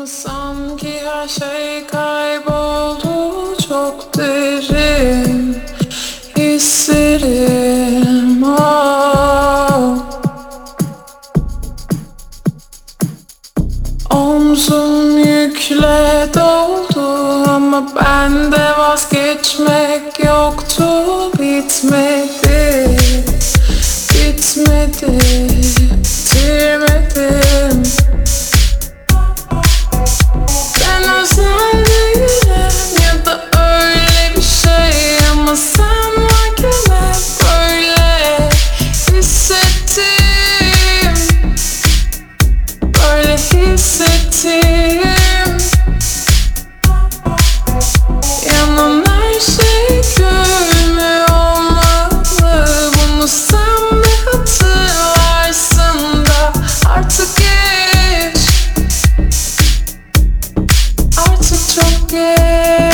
sanki her şey kayboldu, çok derin hislerim. Omzum yükle doldu ama bende vazgeçmek yoktu. Bitmedi, bitmedi, bitirmedim. Ben özel değilim ya da öyle bir şey, ama sen varken hep böyle hissettim, böyle hissettim. Yanan her şey gülme olmalı, bunu sen mi hatırlarsın da artık geç, artık çok geç.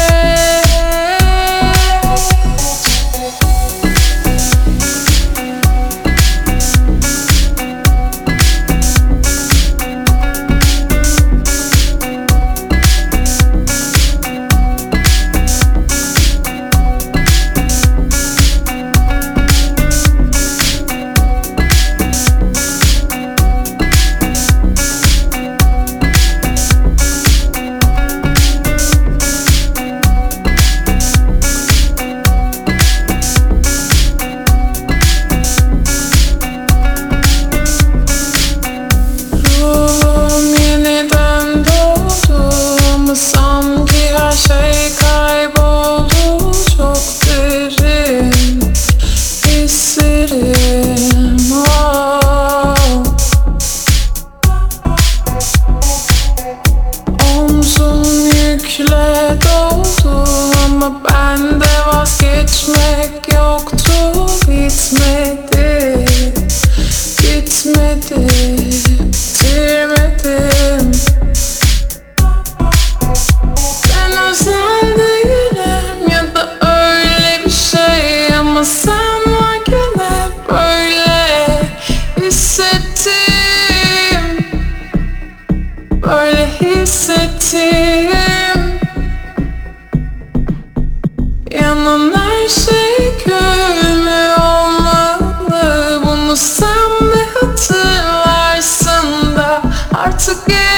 Sanki her şey kayboldu, çok derin hislerim. Omzum yükle doldu ama bende vazgeçmek yoktu. Bitmedi, bitmedi, bitirmedim. Özel değilim ya da öyle bir şey, ama sen varken hep böyle hissettim, böyle hissettim. Yanan her şey gülme olmalı, bunu sen mi hatırlarsın da artık